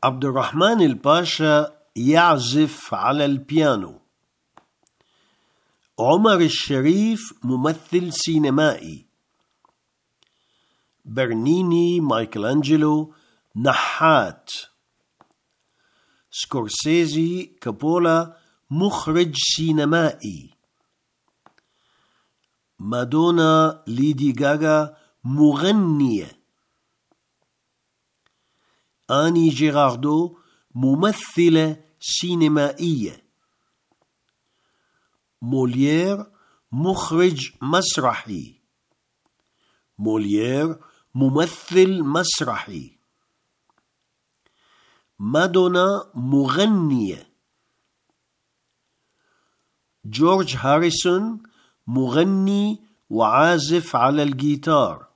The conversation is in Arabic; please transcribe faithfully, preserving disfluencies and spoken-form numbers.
عبد الرحمن الباشا يعزف على البيانو. عمر الشريف ممثل سينمائي. برنيني مايكل أنجلو نحات. سكورسيزي كابولا مخرج سينمائي. مادونا ليدي غاغا مغنية. آني جيراردو ممثلة سينمائية. موليير مخرج مسرحي. موليير ممثل مسرحي. مادونا مغنية. جورج هاريسون مغني وعازف على الجيتار.